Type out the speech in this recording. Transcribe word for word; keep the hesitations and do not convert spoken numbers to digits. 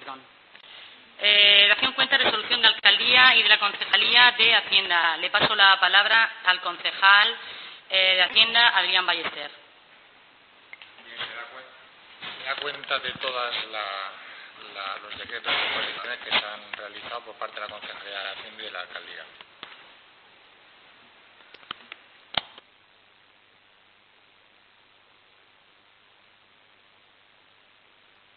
perdón. Eh, dación cuenta de resolución de Alcaldía y de la Concejalía de Hacienda. Le paso la palabra al concejal eh, de Hacienda, Adrián Ballester. Bien, se da cuenta, se da cuenta de todos los decretos y disposiciones que se han realizado por parte de la Concejalía de Hacienda y de la Alcaldía.